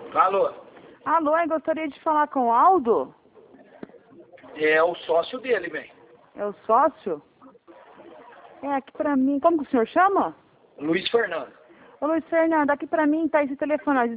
Alô? Alô, eu gostaria de falar com o Aldo. É o sócio dele, bem. É o sócio? É, aqui pra mim... Como que o senhor chama? Luiz Fernando. Ô, Luiz Fernando, aqui pra mim tá esse telefone, ó,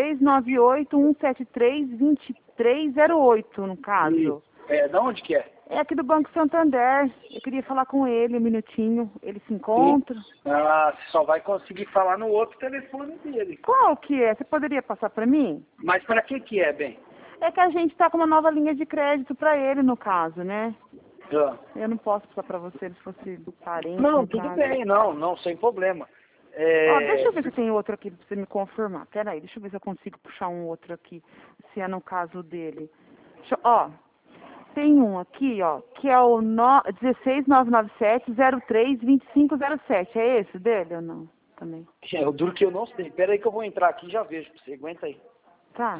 1698-173-2308, no caso. Da onde que é? É aqui do Banco Santander. Eu queria falar com ele um minutinho. Ele se encontra. Ah, você só vai conseguir falar no outro telefone dele. Qual que é? Você poderia passar pra mim? Mas para que é, bem? É que a gente tá com uma nova linha de crédito pra ele, no caso, né? Ah. Eu não posso passar pra você se fosse parente. Não, no tudo caso. bem, não, sem problema. Ó, deixa eu ver se tem outro aqui pra você me confirmar. Pera aí, deixa eu ver se eu consigo puxar um outro aqui, se é no caso dele. Ó, tem um aqui, ó, que é o 16997-03-2507. É esse dele ou não? Também. É, o duro que eu não sei. Pera aí que eu vou entrar aqui e já vejo pra você. Aguenta aí. Tá.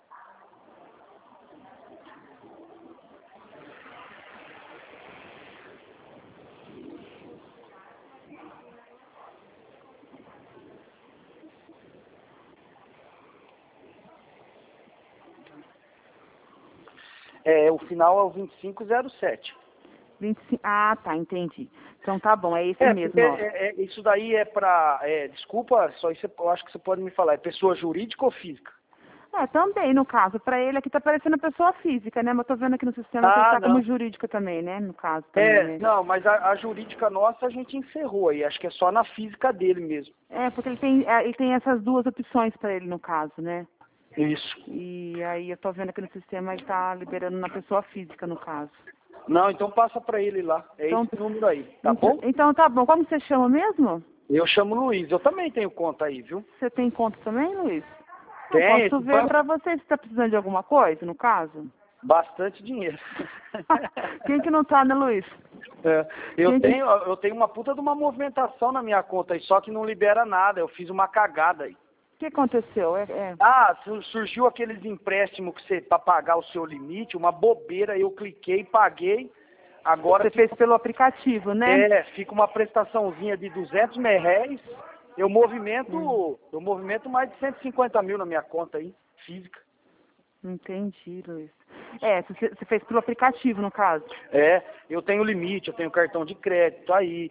O final é o 2507. 25... Ah, tá, entendi. Então tá bom, é esse mesmo, ó. Isso daí é pra... desculpa, só isso eu acho que você pode me falar. É pessoa jurídica ou física? É, também, no caso. Pra ele aqui tá parecendo pessoa física, né? Mas eu tô vendo aqui no sistema que ele tá como jurídica também, né? No caso também, né? Não, mas a jurídica nossa a gente encerrou aí. Acho que é só na física dele mesmo. É, porque ele tem essas duas opções pra ele, no caso, né? Isso. E aí eu tô vendo aqui no sistema ele tá liberando na pessoa física, no caso. Não, então passa pra ele lá. É Então, esse número aí, tá bom? Então tá bom. Como você chama mesmo? Eu chamo Luiz. Eu também tenho conta aí, viu? Você tem conta também, Luiz? Tem. Eu posso ver pra você se tá precisando de alguma coisa, no caso? Bastante dinheiro. Quem que não tá, né, Luiz? Eu tenho uma puta de uma movimentação na minha conta aí, só que não libera nada. Eu fiz uma cagada aí. O que aconteceu? Surgiu aqueles empréstimos que você para pagar o seu limite, uma bobeira, eu cliquei, paguei. Agora você fez pelo aplicativo, né? Fica uma prestaçãozinha de R$200. Eu movimento mais de 150 mil na minha conta aí, física. Entendi, Luiz. Você fez pelo aplicativo, no caso. Eu tenho limite, eu tenho cartão de crédito aí,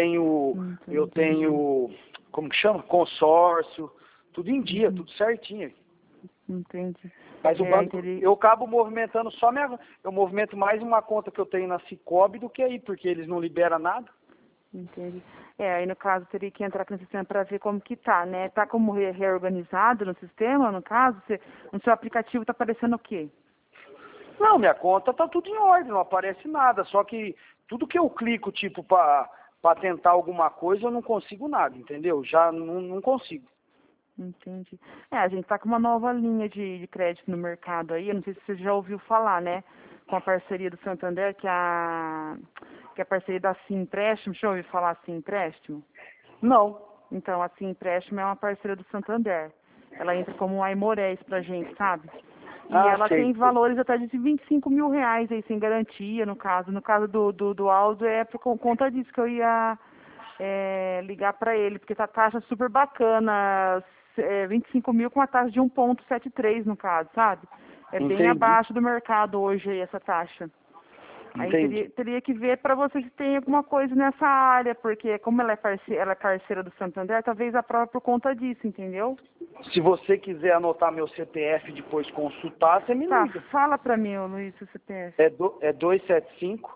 eu tenho, como que chama? Consórcio, tudo em dia, tudo certinho. Entendi. Mas o banco, eu acabo movimentando eu movimento mais uma conta que eu tenho na Cicobi do que aí, porque eles não liberam nada. Entendi. Aí no caso teria que entrar aqui no sistema para ver como que tá, né? Tá como reorganizado no sistema, no caso? No seu aplicativo tá aparecendo o quê? Não, minha conta tá tudo em ordem, não aparece nada, só que tudo que eu clico, tipo, para tentar alguma coisa, eu não consigo nada, entendeu? Já não consigo. Entendi. A gente tá com uma nova linha de crédito no mercado aí, eu não sei se você já ouviu falar, né? Com a parceria do Santander, que é a parceria da Sim Empréstimo. Já ouviu falar Sim Empréstimo? Não. Então, a Sim Empréstimo é uma parceira do Santander. Ela entra como um Aimorés pra gente, sabe? E ela tem valores até de R$25 mil aí, sem garantia, no caso. No caso do Aldo, por conta disso que eu ia ligar pra ele, porque tá taxa super bacana, 25 mil com a taxa de 1,73 no caso, sabe? Bem abaixo do mercado hoje aí, essa taxa. Aí teria que ver para você se tem alguma coisa nessa área, porque como ela é parceira do Santander, talvez aprove por conta disso, entendeu? Se você quiser anotar meu CPF e depois consultar, você me liga. Fala para mim, Luiz, o CPF. É 275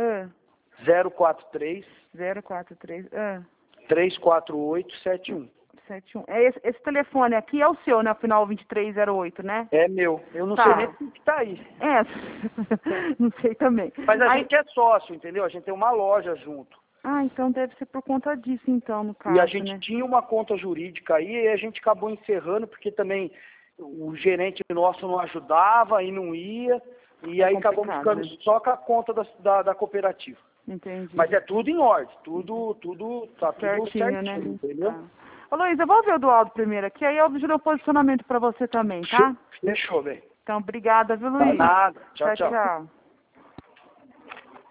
043 348 71. Esse telefone aqui é o seu, né? Final 2308, né? É meu. Eu não sei nem o que tá aí. Não sei também. Mas a gente é sócio, entendeu? A gente tem uma loja junto. Então deve ser por conta disso, então, no caso, E a gente tinha uma conta jurídica aí e a gente acabou encerrando porque também o gerente nosso não ajudava e não ia. E aí acabamos ficando só com a conta da cooperativa. Entendi. Mas é tudo em ordem, tá tudo certinho, né? entendeu? Ô, Luiz, eu vou ver o do Aldo primeiro aqui, aí eu vejo o posicionamento pra você também, tá? Fechou, bem. Então, obrigada, viu, Luiz? Nada. Tchau. Tchau.